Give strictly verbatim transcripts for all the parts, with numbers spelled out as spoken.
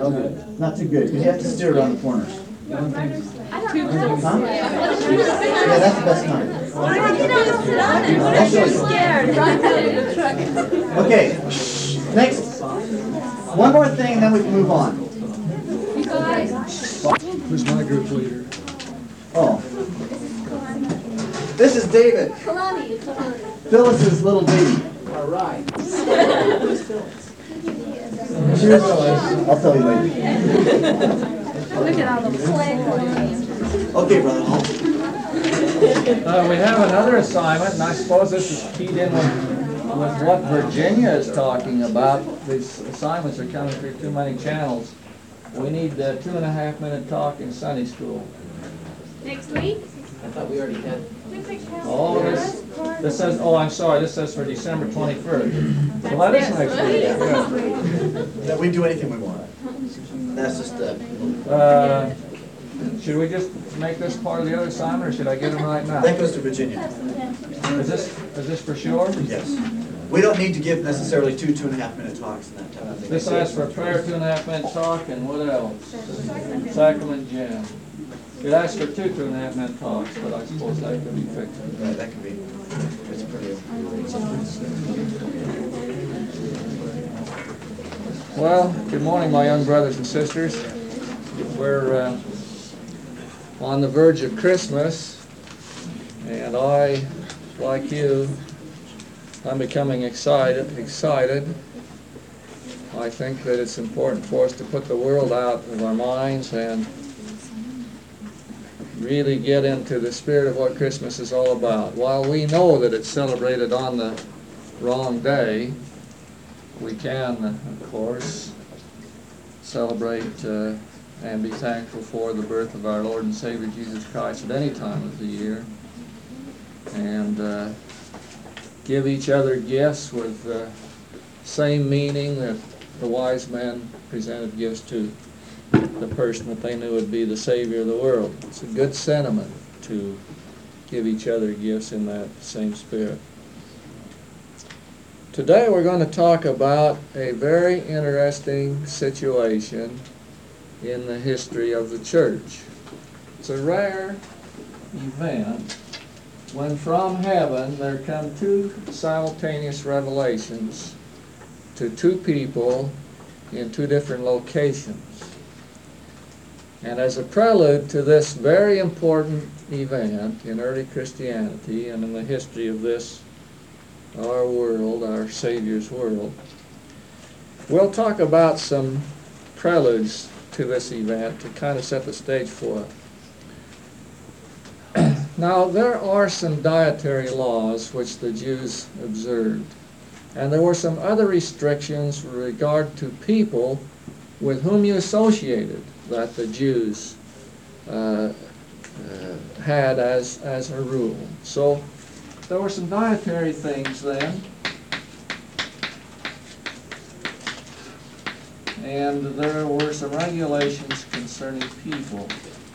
real good. Not too good, because you have to steer around the corners. Huh? Yeah, that's the best time. I'll show you. Okay, next. One more thing and then we can move on. Who's my group leader? Oh. This is David. Phyllis's little baby. All right. Cheers, Phyllis. I'll tell you later. Look at all the flag. Okay, brother. Uh, we have another assignment, and I suppose this is keyed in with, with what Virginia is talking about. These assignments are coming through too many channels. We need a two and a half minute talk in Sunday school. Next week? I thought we already had. Oh, Oh, this, this says, oh, I'm sorry, this says for December twenty-first. Well, that is next week. Yeah. That we do anything we want. That's just the. Uh, should we just make this part of the other assignment, or should I get them right now? That goes to Virginia. Is this, is this for sure? Yes. We don't need to give necessarily two two and a half minute talks and that type of thing. This asks for a prayer, two and a half minute talk, and what else? Sacrament jam. It asks for two two and a half minute talks, but I suppose that could be fixed. Right, that could be. It's pretty. Well, good morning, my young brothers and sisters. We're uh, on the verge of Christmas, and I, like you, I'm becoming excited. Excited. I think that it's important for us to put the world out of our minds and really get into the spirit of what Christmas is all about. While we know that it's celebrated on the wrong day, we can, of course, celebrate uh, and be thankful for the birth of our Lord and Savior Jesus Christ at any time of the year, and uh, give each other gifts with the same meaning that the wise men presented gifts to the person that they knew would be the Savior of the world. It's a good sentiment to give each other gifts in that same spirit. Today we're going to talk about a very interesting situation in the history of the church. It's a rare event when from heaven there come two simultaneous revelations to two people in two different locations. And as a prelude to this very important event in early Christianity and in the history of this, our world, our Savior's world, we'll talk about some preludes to this event to kind of set the stage for it. Now, there are some dietary laws which the Jews observed, and there were some other restrictions with regard to people with whom you associated that the Jews uh, uh, had as, as a rule. So there were some dietary things then, and there were some regulations concerning people.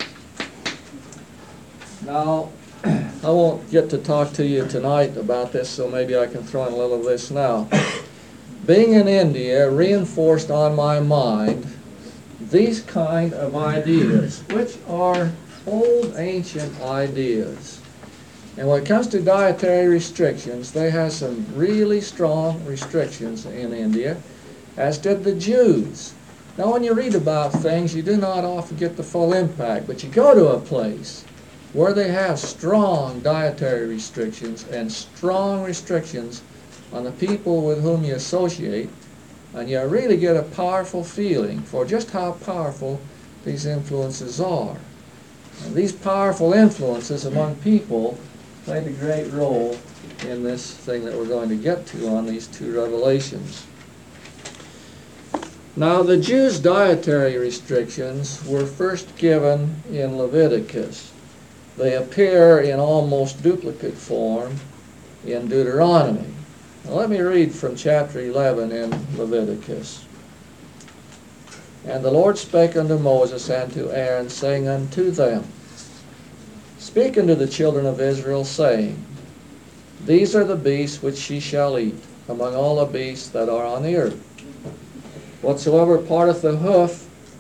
Now, I won't get to talk to you tonight about this, so maybe I can throw in a little of this now. Being in India reinforced on my mind these kind of ideas, which are old ancient ideas. And when it comes to dietary restrictions, they have some really strong restrictions in India, as did the Jews. Now, when you read about things, you do not often get the full impact, but you go to a place where they have strong dietary restrictions and strong restrictions on the people with whom you associate, and you really get a powerful feeling for just how powerful these influences are. And these powerful influences among people played a great role in this thing that we're going to get to on these two revelations. Now, the Jews' dietary restrictions were first given in Leviticus. They appear in almost duplicate form in Deuteronomy. Now, let me read from chapter eleven in Leviticus. And the Lord spake unto Moses and to Aaron, saying unto them, Speak unto the children of Israel, saying, These are the beasts which ye shall eat among all the beasts that are on the earth. Whatsoever parteth the hoof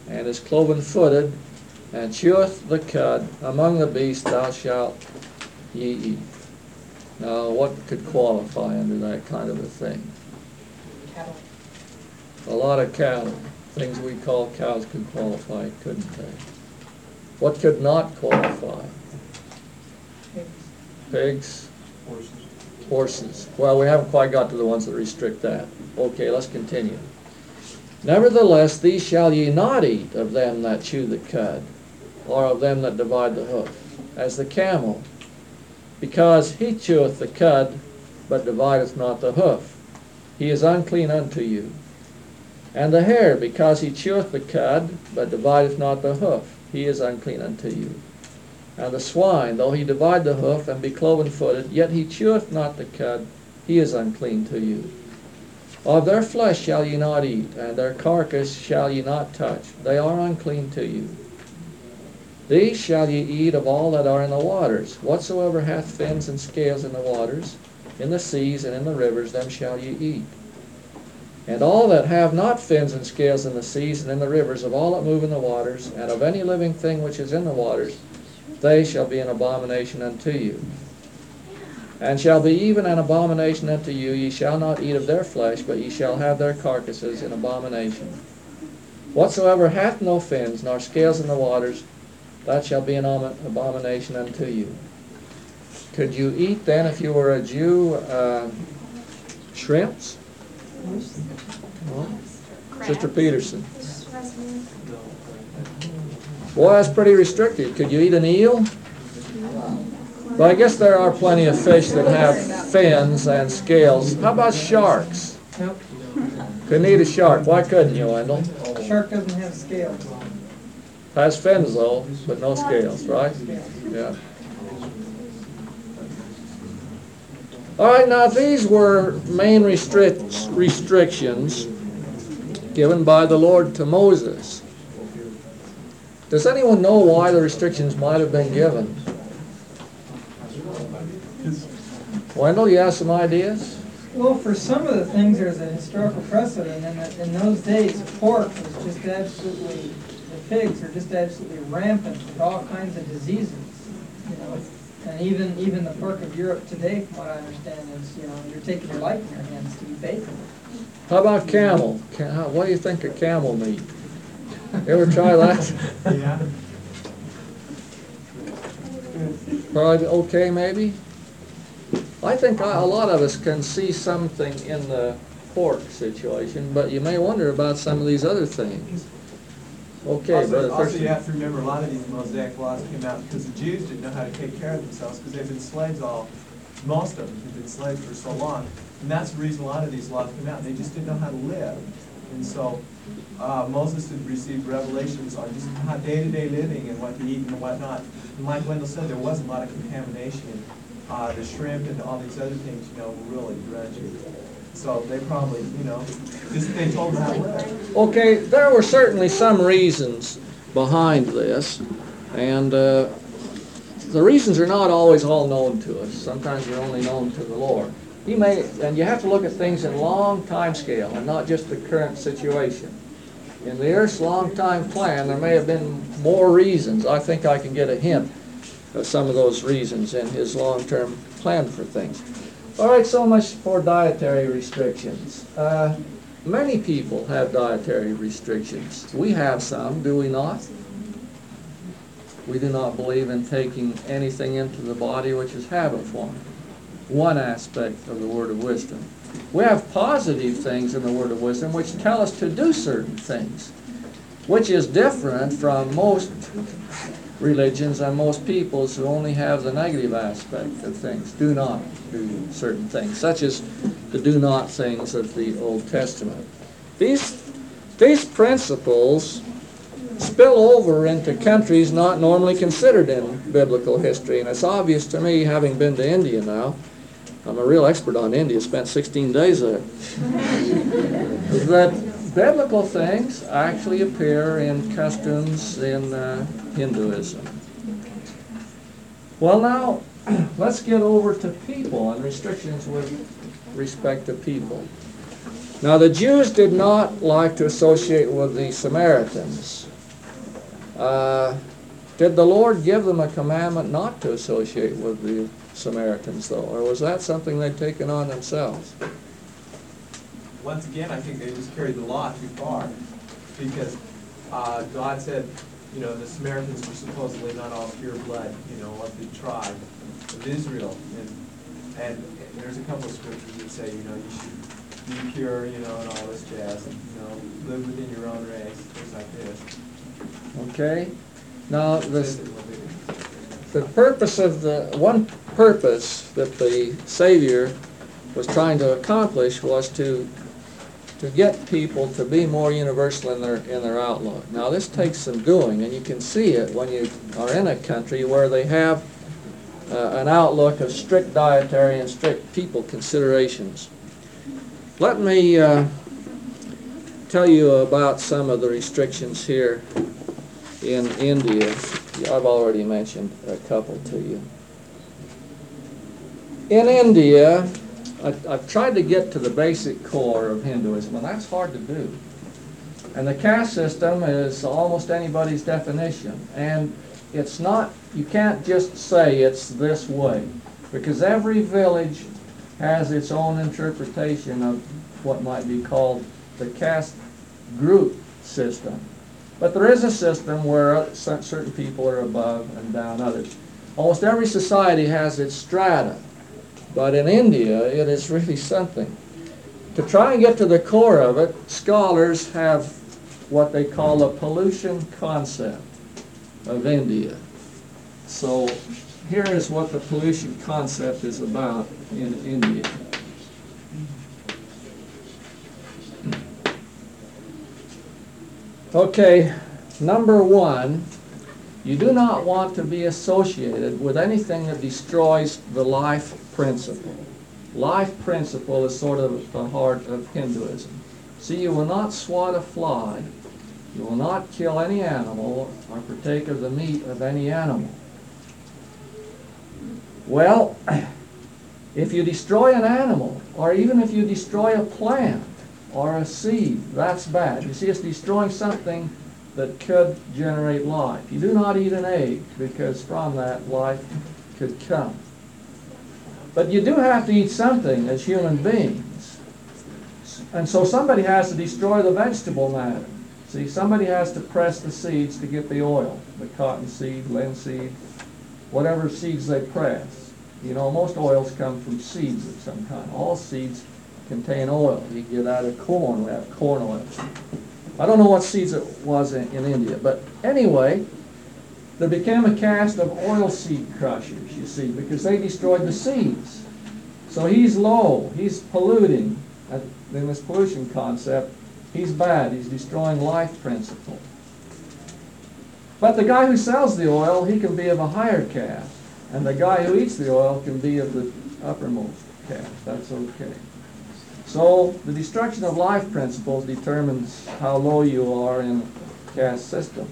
and is cloven-footed, and cheweth the cud, among the beasts thou shalt ye eat. Now, what could qualify under that kind of a thing? Cattle. A lot of cattle. Things we call cows could qualify, couldn't they? What could not qualify? Pigs. Pigs, Horses. horses. Well, we haven't quite got to the ones that restrict that. Okay, let's continue. Nevertheless, these shall ye not eat of them that chew the cud, or of them that divide the hoof, as the camel, because he cheweth the cud, but divideth not the hoof. He is unclean unto you. And the hare, because he cheweth the cud, but divideth not the hoof. He is unclean unto you. And the swine, though he divide the hoof, and be cloven-footed, yet he cheweth not the cud. He is unclean to you. Of their flesh shall ye not eat, and their carcass shall ye not touch. They are unclean to you. These shall ye eat of all that are in the waters. Whatsoever hath fins and scales in the waters, in the seas and in the rivers, them shall ye eat. And all that have not fins and scales in the seas and in the rivers, of all that move in the waters, and of any living thing which is in the waters, they shall be an abomination unto you. And shall be even an abomination unto you. Ye shall not eat of their flesh, but ye shall have their carcasses in abomination. Whatsoever hath no fins, nor scales in the waters, that shall be an abomination unto you. Could you eat then, if you were a Jew, uh, shrimps? Well, Sister Peterson. Boy, that's pretty restricted. Could you eat an eel? Well, I guess there are plenty of fish that have fins and scales. How about sharks? Nope. Couldn't eat a shark. Why couldn't you, Wendell? Shark doesn't have scales. Has fins though, but no scales, right? Yeah. All right, now these were main restrict, restrictions given by the Lord to Moses. Does anyone know why the restrictions might have been given? Wendell, you have some ideas? Well, for some of the things, there's a historical precedent, and that in those days, pork was just absolutely, the pigs are just absolutely rampant with all kinds of diseases, you know. And even even the pork of Europe today, from what I understand, is, you know, you're taking your life in your hands to eat bacon. How about camel? Ca- how- What do you think of camel meat? You ever try that? Yeah. Probably okay, maybe? I think I- a lot of us can see something in the pork situation, but you may wonder about some of these other things. Okay, Also, Brother also, Thurston. you have to remember, a lot of these Mosaic laws came out because the Jews didn't know how to take care of themselves because they've been slaves all, most of them have been slaves for so long. And that's the reason a lot of these laws came out. They just didn't know how to live. And so uh, Moses had received revelations on just how day-to-day living and what to eat and whatnot. And like Wendell said, there was a lot of contamination. Uh, the shrimp and all these other things, you know, were really dredgy. So they probably, you know, just they told them how to live. Okay, there were certainly some reasons behind this, and uh, the reasons are not always all known to us. Sometimes they're only known to the Lord. He may, and you have to look at things in long time scale and not just the current situation. In the Earth's long time plan, there may have been more reasons. I think I can get a hint of some of those reasons in his long-term plan for things. All right, so much for dietary restrictions. Uh, many people have dietary restrictions. We have some, do we not? We do not believe in taking anything into the body which is habit forming. One aspect of the word of wisdom. We have positive things in the word of wisdom which tell us to do certain things, which is different from most religions and most peoples who only have the negative aspect of things. Do not do certain things, such as the do not things of the Old Testament. These, these principles spill over into countries not normally considered in biblical history, and it's obvious to me, having been to India now, I'm a real expert on India, spent sixteen days there, that biblical things actually appear in customs in uh, Hinduism. Well, now, let's get over to people and restrictions with respect to people. Now the Jews did not like to associate with the Samaritans. Uh, did the Lord give them a commandment not to associate with the Samaritans, though? Or was that something they'd taken on themselves? Once again, I think they just carried the law too far, because uh, God said, you know, the Samaritans were supposedly not all pure blood, you know, of the tribe of Israel, and and there's a couple of scriptures that say, you know, you should be pure, you know, and all this jazz, and, you know, live within your own race, things like this. Okay. Now the the purpose of the one purpose that the Savior was trying to accomplish was to to get people to be more universal in their in their outlook. Now this takes some doing, and you can see it when you are in a country where they have uh, an outlook of strict dietary and strict people considerations. Let me uh, tell you about some of the restrictions here in India. I've already mentioned a couple to you. In India, I've, I've tried to get to the basic core of Hinduism, and that's hard to do. And the caste system is almost anybody's definition. And it's not, you can't just say it's this way, because every village has its own interpretation of what might be called the caste group system. But there is a system where certain people are above and down others. Almost every society has its strata. But in India, it is really something. To try and get to the core of it, scholars have what they call the pollution concept of India. So here is what the pollution concept is about in India. Okay, number one, you do not want to be associated with anything that destroys the life principle. Life principle is sort of the heart of Hinduism. See, you will not swat a fly, you will not kill any animal or partake of the meat of any animal. Well, if you destroy an animal, or even if you destroy a plant or a seed, that's bad. You see, it's destroying something that could generate life. You do not eat an egg, because from that life could come. But you do have to eat something as human beings. And so somebody has to destroy the vegetable matter. See, somebody has to press the seeds to get the oil, the cotton seed, linseed, whatever seeds they press. You know, most oils come from seeds of some kind. All seeds contain oil. You get out of corn, we have corn oil. I don't know what seeds it was in, in India, but anyway, there became a caste of oilseed crushers, you see, because they destroyed the seeds. So he's low, he's polluting. In this pollution concept, he's bad, he's destroying life principle. But the guy who sells the oil, he can be of a higher caste, and the guy who eats the oil can be of the uppermost caste. That's okay. So the destruction of life principles determines how low you are in the caste system.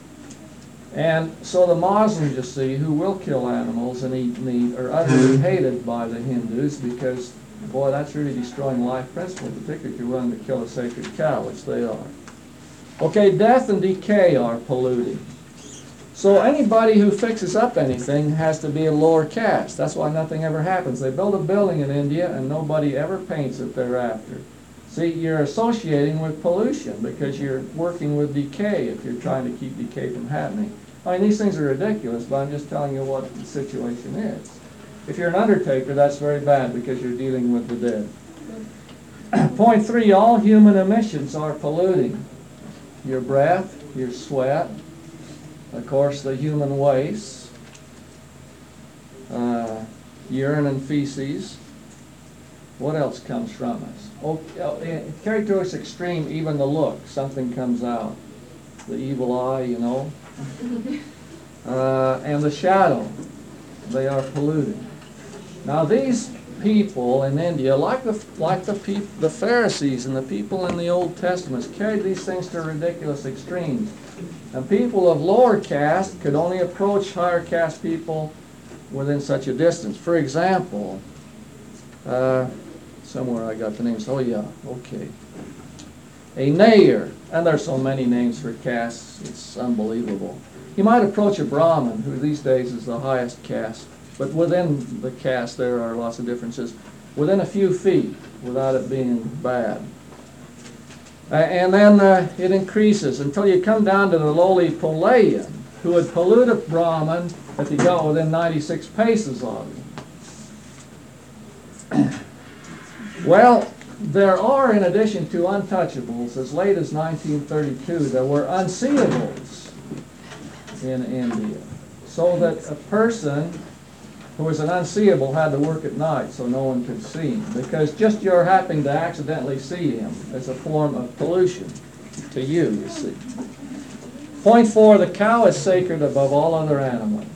And so the Muslims, you see, who will kill animals and eat meat are utterly hated by the Hindus, because, boy, that's really destroying life principle, particularly if you're willing to kill a sacred cow, which they are. Okay, death and decay are polluting. So anybody who fixes up anything has to be a lower caste. That's why nothing ever happens. They build a building in India and nobody ever paints it thereafter. See, you're associating with pollution because you're working with decay if you're trying to keep decay from happening. I mean, these things are ridiculous, but I'm just telling you what the situation is. If you're an undertaker, that's very bad because you're dealing with the dead. Point three, all human emissions are polluting. Your breath, your sweat, of course, the human waste, uh, urine and feces. What else comes from us? Oh, carried to its extreme, even the look, something comes out. The evil eye, you know. Uh, and the shadow, they are polluted. Now these people in India, like the like the peop, the Pharisees and the people in the Old Testament, carried these things to ridiculous extremes. And people of lower caste could only approach higher caste people within such a distance. For example, uh, somewhere I got the names. Oh yeah, okay. a nair, and there's so many names for castes, it's unbelievable. You might approach a Brahmin, who these days is the highest caste, but within the caste there are lots of differences, within a few feet, without it being bad. Uh, and then uh, it increases until you come down to the lowly Pulayan, who would pollute a Brahmin if he got within ninety-six paces of him. Well, there are, in addition to untouchables, as late as nineteen thirty-two, there were unseeables in India. So that a person who was an unseeable had to work at night so no one could see him, because just your happening to accidentally see him is a form of pollution to you, you see. Point four, the cow is sacred above all other animals.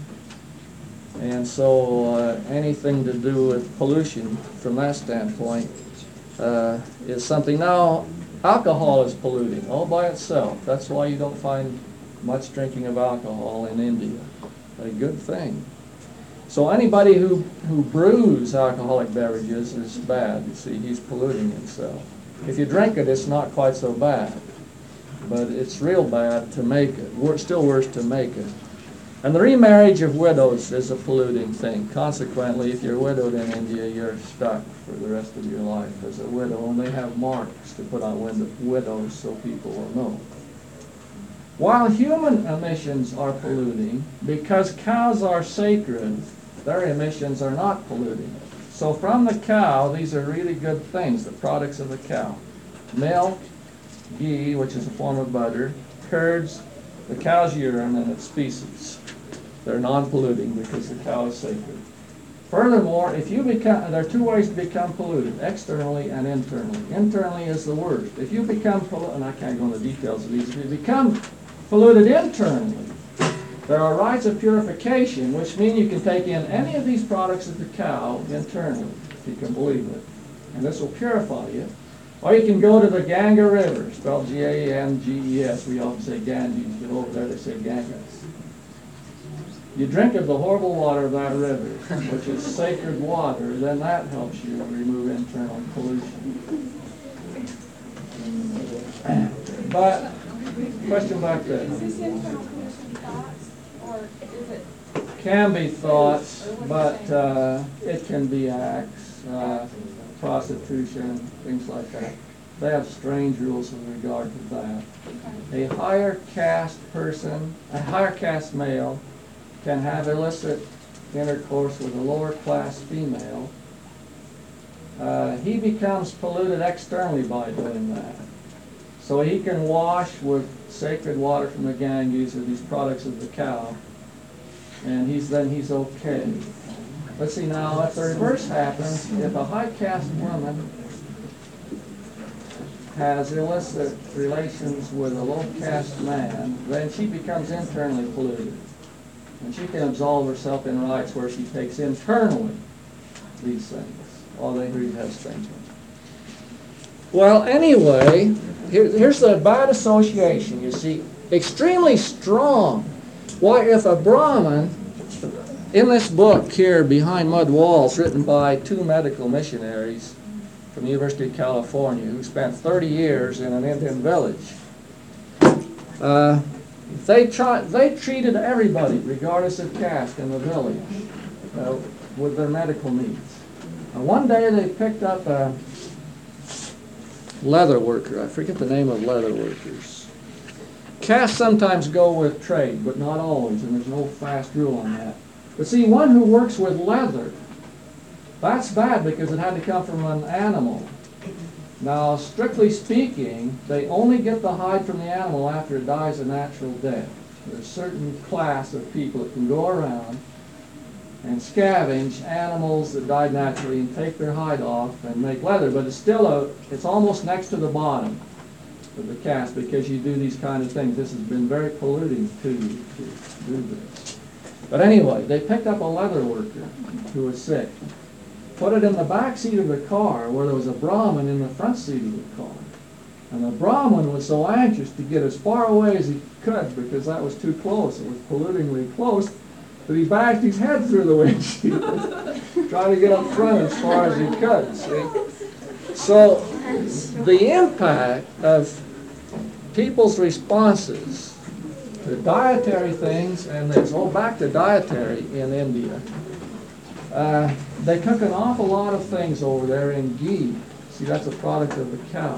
And so uh, anything to do with pollution from that standpoint uh, is something. Now, alcohol is polluting all by itself. That's why you don't find much drinking of alcohol in India. A good thing. So anybody who, who brews alcoholic beverages is bad. You see, he's polluting himself. If you drink it, it's not quite so bad. But it's real bad to make it. Wor- still worse to make it. And the remarriage of widows is a polluting thing. Consequently, if you're widowed in India, you're stuck for the rest of your life as a widow. And they have marks to put on wid- widows so people will know. While human emissions are polluting, because cows are sacred, their emissions are not polluting. So from the cow, these are really good things, the products of the cow. Milk, ghee, which is a form of butter, curds, the cow's urine, and its species. They're non-polluting because the cow is sacred. Furthermore, if you become, there are two ways to become polluted, externally and internally. Internally is the worst. If you become polluted, and I can't go into details of these, if you become polluted internally, there are rites of purification, which mean you can take in any of these products of the cow internally, if you can believe it. And this will purify you. Or you can go to the Ganga River, spelled G A N G E S. We often say Ganges, but over there they say Ganges. You drink of the horrible water of that river, which is sacred water, then that helps you remove internal pollution. But, question back there. Is this internal pollution thoughts, or is it? Can be thoughts, but uh, it can be acts, uh, prostitution, things like that. They have strange rules with regard to that. A higher caste person, a higher caste male, can have illicit intercourse with a lower class female. Uh, he becomes polluted externally by doing that. So he can wash with sacred water from the Ganges or these products of the cow, and he's then he's okay. Let's see now, if the reverse happens, if a high caste woman has illicit relations with a low caste man, then she becomes internally polluted. And she can absolve herself in rites where she takes internally these things. All they read has things. Well, anyway, here, here's the bad association, you see. Extremely strong. Why, if a Brahmin, in this book here, Behind Mud Walls, written by two medical missionaries from the University of California who spent thirty years in an Indian village, uh, They, try, they treated everybody, regardless of caste, in the village uh, with their medical needs. And one day they picked up a leather worker. I forget the name of leather workers. Castes sometimes go with trade, but not always, and there's no fast rule on that. But see, one who works with leather, that's bad because it had to come from an animal. Now, strictly speaking, they only get the hide from the animal after it dies a natural death. There's a certain class of people that can go around and scavenge animals that died naturally and take their hide off and make leather, but it's still a, it's almost next to the bottom of the caste because you do these kind of things. This has been very polluting to you to do this. But anyway, they picked up a leather worker who was sick, put it in the back seat of the car where there was a Brahmin in the front seat of the car. And the Brahmin was so anxious to get as far away as he could because that was too close. It was pollutingly close that he bashed his head through the windshield trying to get up front as far as he could, see? So the impact of people's responses, the dietary things, and this, oh, back to dietary in India. Uh, they cook an awful lot of things over there in ghee. See, that's a product of the cow.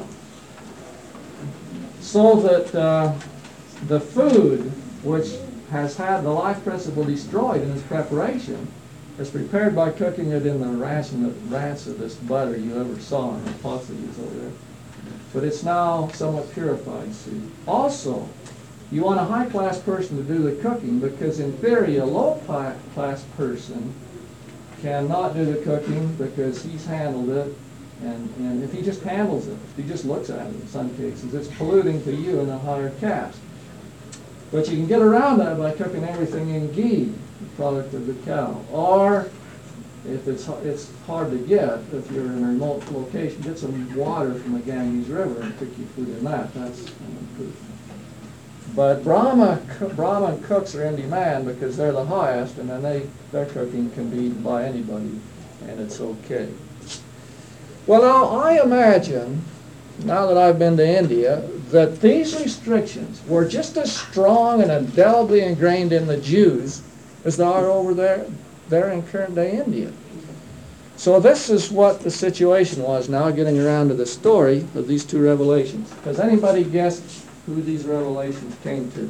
So that uh, the food, which has had the life principle destroyed in its preparation, is prepared by cooking it in the rancid, rancidest butter you ever saw in the pots they use over there. But it's now somewhat purified, see. Also, you want a high-class person to do the cooking, because in theory a low-class person cannot do the cooking because he's handled it, and, and if he just handles it, if he just looks at it in some cases, it's polluting to you in a higher caste. But you can get around that by cooking everything in ghee, the product of the cow. Or, if it's, it's hard to get, if you're in a remote location, get some water from the Ganges River and cook your food in that. That's improved. But Brahma, Brahman cooks are in demand because they're the highest, and then they, their cooking can be eaten by anybody, and it's okay. Well, now, I imagine, now that I've been to India, that these restrictions were just as strong and indelibly ingrained in the Jews as they are over there, there in current-day India. So this is what the situation was now, getting around to the story of these two revelations. Has anybody guessed who these revelations came to?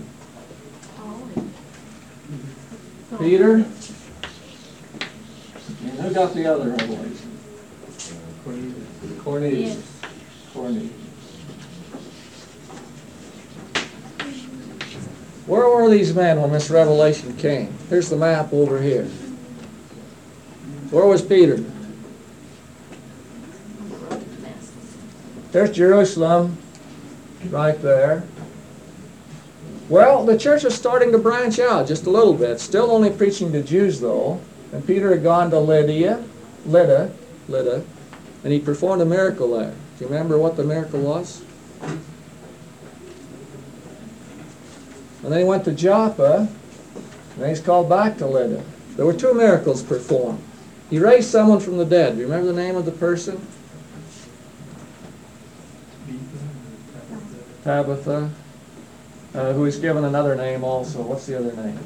Peter? And who got the other revelation? Cornelius. Cornelius. Yes. Cornelius. Where were these men when this revelation came? Here's the map over here. Where was Peter? There's Jerusalem, right there. Well, the church is starting to branch out just a little bit. Still only preaching to Jews, though. And Peter had gone to Lydia, Lydda, Lydda, and he performed a miracle there. Do you remember what the miracle was? And then he went to Joppa, and then he's called back to Lydda. There were two miracles performed. He raised someone from the dead. Do you remember the name of the person? Tabitha, uh, who is given another name also. What's the other name?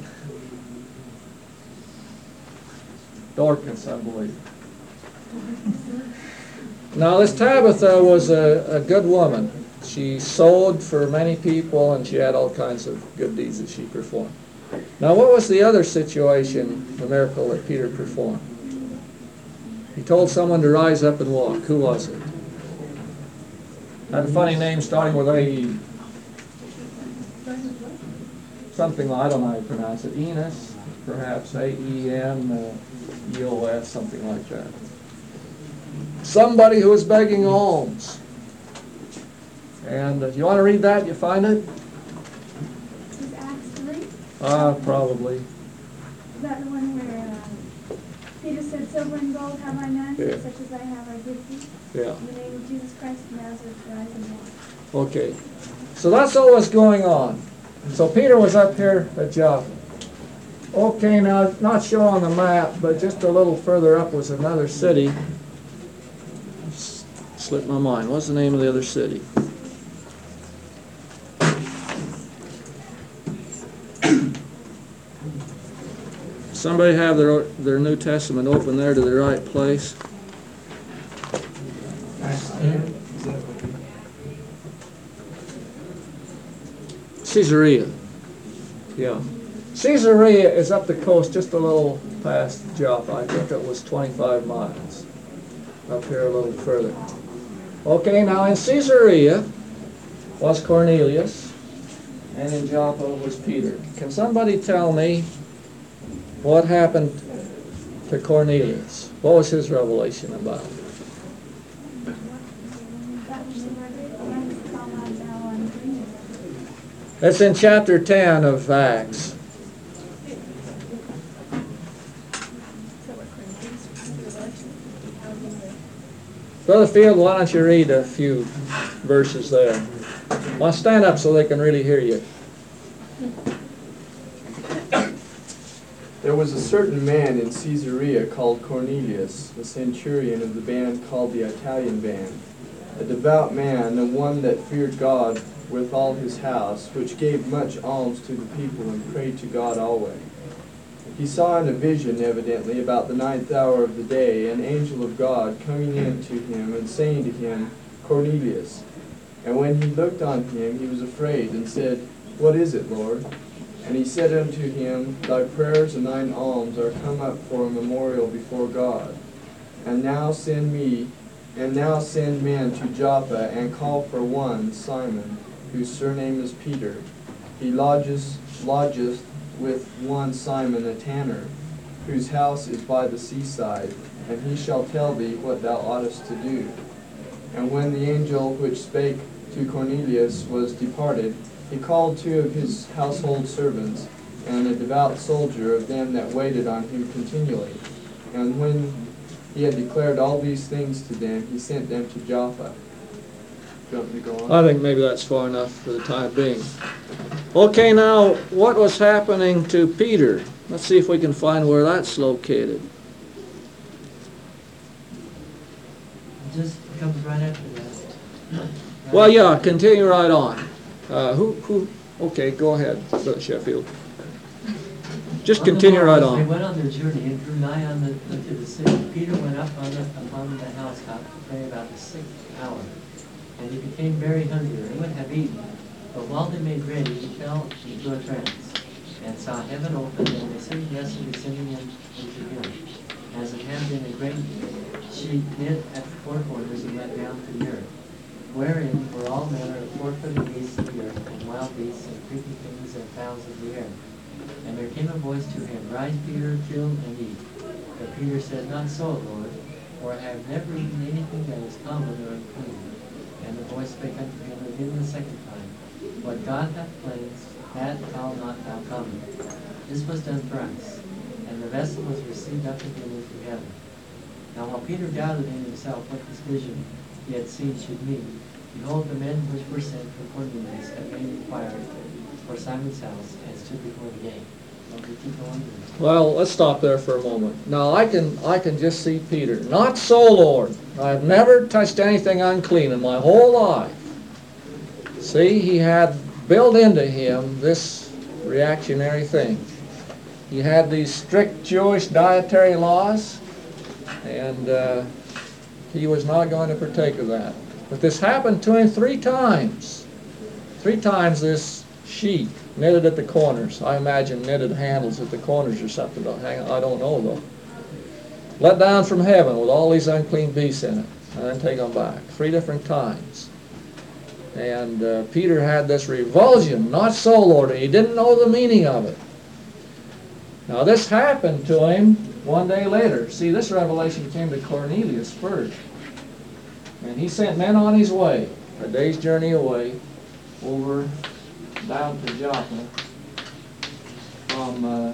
Dorcas, I believe. Now, this Tabitha was a, a good woman. She sewed for many people, and she had all kinds of good deeds that she performed. Now, what was the other situation, the miracle that Peter performed? He told someone to rise up and walk. Who was it? Had a funny name starting with A. Something, I don't know how you pronounce it. Enos, perhaps. A E N E O S, something like that. Somebody who was begging alms. And if you want to read that, you find it? Is Acts three? Ah, uh, probably. Is that the one where uh, Peter said, silver and gold have I none, Yeah. such as I have I give thee? Yeah. In the name of Jesus Christ of Nazareth, rise and walk. Okay. So that's all was going on. So Peter was up here at Joppa. Okay, now, not shown on the map, but just a little further up was another city. S- slipped my mind. What's the name of the other city? Somebody have their their New Testament open there to the right place. Caesarea. Yeah. Caesarea is up the coast just a little past Joppa. I think it was twenty-five miles. Up here a little further. Okay, now in Caesarea was Cornelius, and in Joppa was Peter. Can somebody tell me what happened to Cornelius? What was his revelation about? That was the word, I'm calling now on green. It's in chapter ten of Acts. Brother Field, why don't you read a few verses there? Well, stand up so they can really hear you. There was a certain man in Caesarea called Cornelius, the centurion of the band called the Italian band, a devout man, and one that feared God with all his house, which gave much alms to the people and prayed to God always. He saw in a vision, evidently, about the ninth hour of the day, an angel of God coming in to him and saying to him, Cornelius. And when he looked on him, he was afraid, and said, What is it, Lord? And he said unto him, Thy prayers and thine alms are come up for a memorial before God. And now send me, and now send men to Joppa, and call for one, Simon, whose surname is Peter. He lodges, lodgeth with one Simon a tanner, whose house is by the seaside, and he shall tell thee what thou oughtest to do. And when the angel which spake to Cornelius was departed, he called two of his household servants, and a devout soldier of them that waited on him continually. And when he had declared all these things to them, he sent them to Joppa. Do you want me to go on? I think maybe that's far enough for the time being. Okay, now, what was happening to Peter? Let's see if we can find where that's located. Just comes right after that. Well, yeah, continue right on. Uh, who, who, okay, go ahead, Brother Sheffield. Just On the continue right morrow, as They on. went on their journey and drew nigh on the, to the city. Peter went up on the, upon the housetop to pray about the sixth hour. And he became very hungry, and would have eaten. But while they made ready, he fell into a trance, and saw heaven opened, and the same blessing descending in, into him, as it had been a great sheet knit at the four corners and let down to the earth, wherein were all manner of four-footed beasts of the earth, and wild beasts, and creeping things, and fowls of the air. And there came a voice to him, Rise, Peter, kill and eat. But Peter said, Not so, Lord, for I have never eaten anything that is common or unclean. And the voice spake unto him again the second time, What God hath cleansed, that call not thou common. This was done thrice, and the vessel was received up again into heaven. Now while Peter doubted in himself what this vision he had seen should mean, behold, the men which were sent from Cornelius had made inquiry for Simon's house, and stood before the gate. Well, we keep going. Well, let's stop there for a moment. Now, I can, I can just see Peter. Not so, Lord. I've never touched anything unclean in my whole life. See, he had built into him this reactionary thing. He had these strict Jewish dietary laws, and uh, he was not going to partake of that. But this happened to him three times. Three times this sheet, knitted at the corners. I imagine knitted handles at the corners or something. I don't know, though. Let down from heaven with all these unclean beasts in it, and then take them back. Three different times. And uh, Peter had this revulsion. Not so, Lord. And he didn't know the meaning of it. Now, this happened to him one day later. See, this revelation came to Cornelius first. And he sent men on his way, a day's journey away, over down to Joppa from, uh,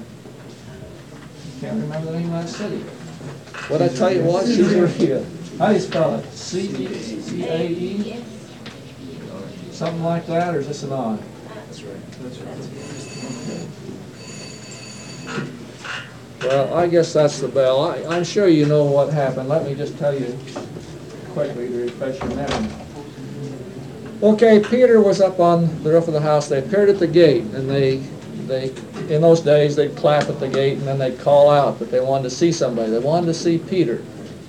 can't remember the name of that city. What I tell you what, Caesarea. How do you spell it? C E A E? Something like that, or is this an I? That's right. That's right. Well, I guess that's the bell. I, I'm sure you know what happened. Let me just tell you quickly to refresh your memory. Okay, Peter was up on the roof of the house. They appeared at the gate, and they, they, in those days, they'd clap at the gate, and then they'd call out that they wanted to see somebody. They wanted to see Peter.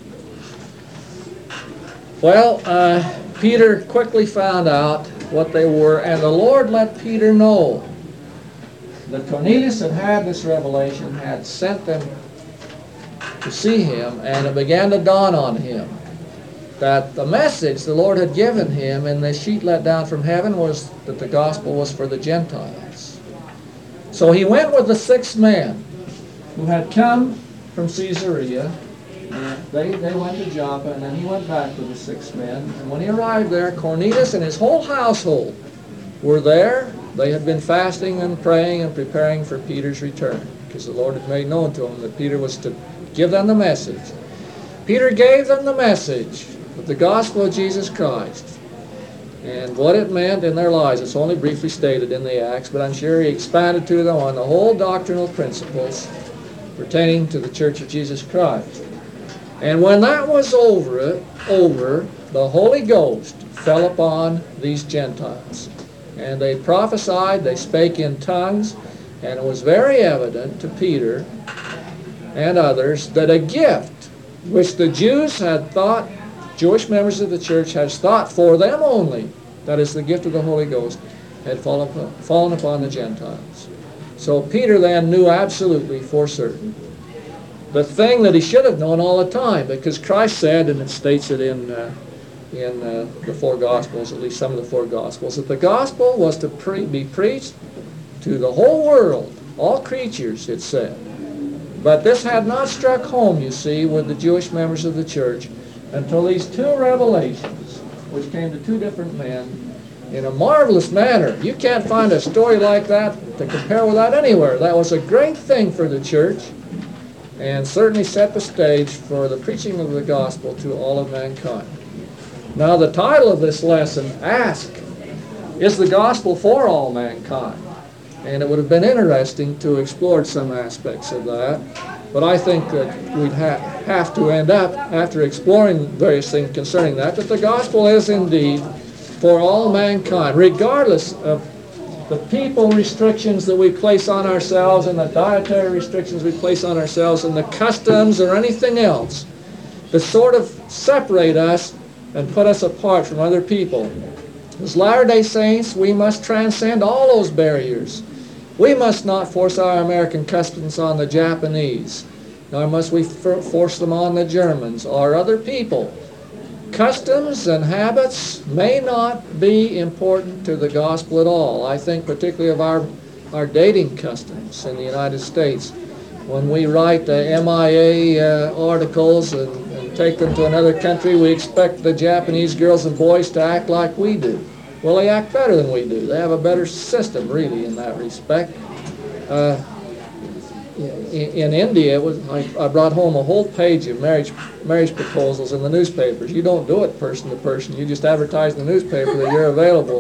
Well, uh, Peter quickly found out what they were, and the Lord let Peter know that Cornelius had had this revelation, had sent them to see him, and it began to dawn on him that the message the Lord had given him in the sheet let down from heaven was that the gospel was for the Gentiles. So he went with the six men who had come from Caesarea. They, they went to Joppa, and then he went back with the six men. And when he arrived there, Cornelius and his whole household were there. They had been fasting and praying and preparing for Peter's return, because the Lord had made known to them that Peter was to give them the message. Peter gave them the message of the gospel of Jesus Christ and what it meant in their lives. It's only briefly stated in the Acts, but I'm sure he expanded to them on the whole doctrinal principles pertaining to the Church of Jesus Christ. And when that was over, over the Holy Ghost fell upon these Gentiles. And they prophesied, they spake in tongues, and it was very evident to Peter and others that a gift which the Jews had thought, Jewish members of the church had thought for them only, that is the gift of the Holy Ghost, had fallen upon, fallen upon the Gentiles. So Peter then knew absolutely for certain the thing that he should have known all the time, because Christ said, and it states it in uh, in uh, the four Gospels, at least some of the four Gospels, that the gospel was to pre be preached to the whole world, all creatures, it said. But this had not struck home, you see, with the Jewish members of the church until these two revelations, which came to two different men in a marvelous manner. You can't find a story like that to compare with that anywhere. That was a great thing for the church, and certainly set the stage for the preaching of the gospel to all of mankind. Now the title of this lesson, Ask, is the gospel for all mankind. And it would have been interesting to explore some aspects of that. But I think that we'd ha have to end up, after exploring various things concerning that, that the gospel is indeed for all mankind, regardless of the people restrictions that we place on ourselves and the dietary restrictions we place on ourselves and the customs or anything else that sort of separate us and put us apart from other people. As Latter-day Saints, we must transcend all those barriers. We must not force our American customs on the Japanese, nor must we force them on the Germans or other people. Customs and habits may not be important to the gospel at all. I think particularly of our, our dating customs in the United States. When we write uh, M I A uh, articles and, and take them to another country, we expect the Japanese girls and boys to act like we do. Well, they act better than we do. They have a better system, really, in that respect. Uh, in, in India, it was, I, I brought home a whole page of marriage marriage proposals in the newspapers. You don't do it person to person. You just advertise in the newspaper that you're available.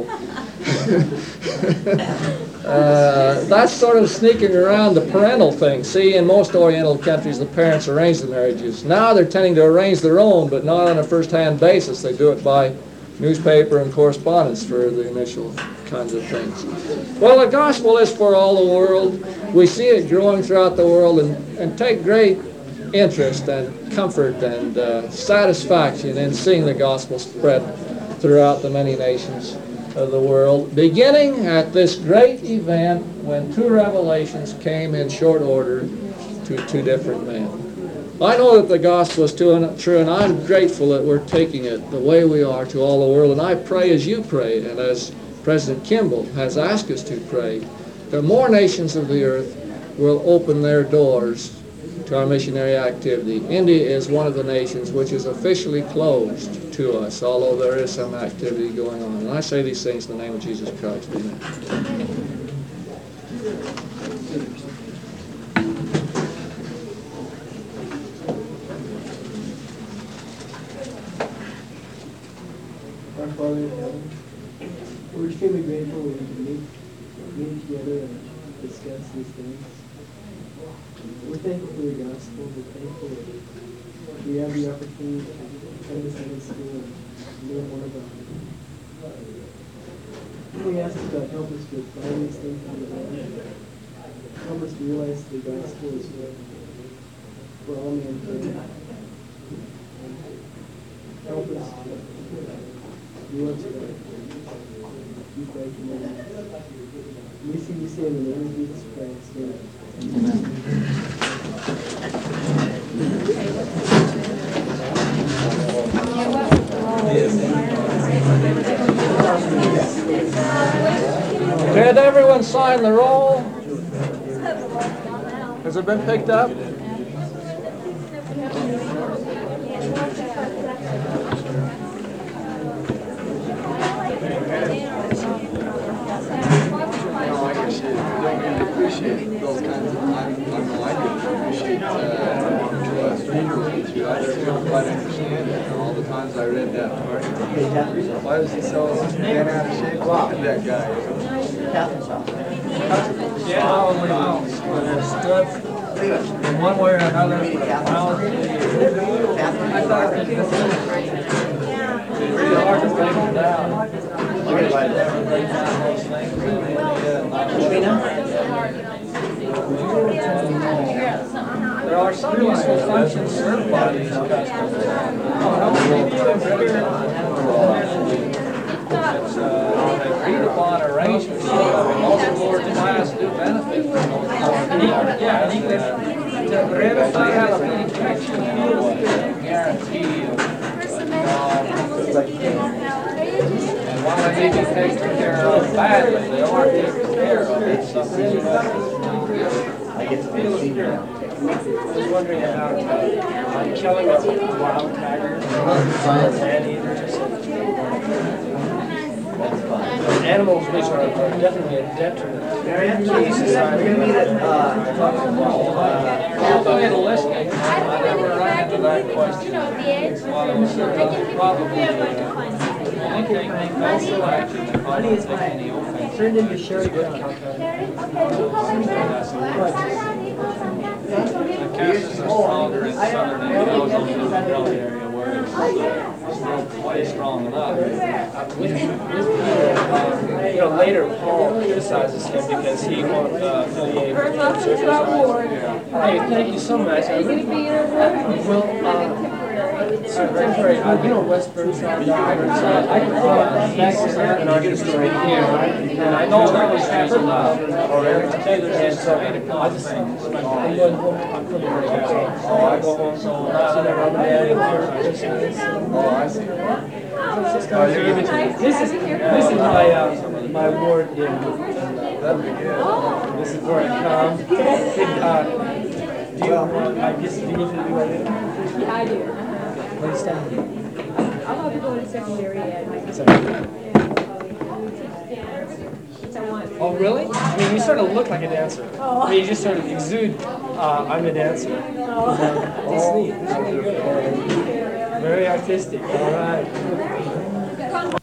uh, that's sort of sneaking around the parental thing. See, in most Oriental countries, the parents arrange the marriages. Now they're tending to arrange their own, but not on a first-hand basis. They do it by newspaper and correspondence for the initial kinds of things. Well, the gospel is for all the world. We see it growing throughout the world, and, and take great interest and comfort and uh, satisfaction in seeing the gospel spread throughout the many nations of the world, beginning at this great event when two revelations came in short order to two different men. I know that the gospel is true, and I'm grateful that we're taking it the way we are to all the world. And I pray as you pray, and as President Kimball has asked us to pray, that more nations of the earth will open their doors to our missionary activity. India is one of the nations which is officially closed to us, although there is some activity going on. And I say these things in the name of Jesus Christ. Amen. Our Father in heaven, we're extremely grateful we can meet, meet together and discuss these things. We're thankful for the gospel. We're thankful that we have the opportunity to come to Sunday school and learn more about it. We ask that God help us to apply these things in the life. Help us to realize the gospel is for, for all mankind. Help us to do what's right. We pray for you. We see you say in the name of Jesus Christ. Amen. Did everyone sign the roll? Has it been picked up? Appreciate those kinds of, I'm, I'm like to appreciate uh, Peter, I just don't quite understand it. All the times I read that part, why was he so bent out of shape? Look at that guy. Yeah, probably stood in one way or another for a while. I thought that this pretty hard to break them down. Look at right there, break down those things. There are some useful functions served by these customs. It's uh, an agreed upon arrangement, so most boards and class do benefit from those. Yeah, I think that to ratify has a Guarantee of, and while they may be taken care of badly, they are taken care of. It's something you have to. I get to feel it here. I was wondering about uh, killing of wild tigers and anteaters. Animals which are, are definitely a detriment to society. I'll go ahead and listen. I never ran into that question. Well, it was probably anything they felt so action. Money is my turned into Sherry Brown. The cases are stronger in southern Arizona than in the Valley area where it's uh, still way strong enough. You know, later Paul criticizes him because he won't uh, affiliate with the circumcised. Hey, thank you so much. I really, well, uh, so temporary. I've been on West Burnside, so I can go back to that and I'll get a story here. And I know I was half enough already. And so I just, I'm going home. I'm from the So I go home, so I see their mom and dad and Christmas. Oh, I see. This is this is my uh, my ward in. That'd be good. This is where I come. Uh, do you? I guess do you need to do what I do? Yeah, I do. What is that? I'll have to go to secondary ed. Oh, really? I mean, you sort of look like a dancer. Oh. I mean, you just sort of exude, uh, I'm a dancer. Oh. That's neat. That's really good. Very artistic. All right.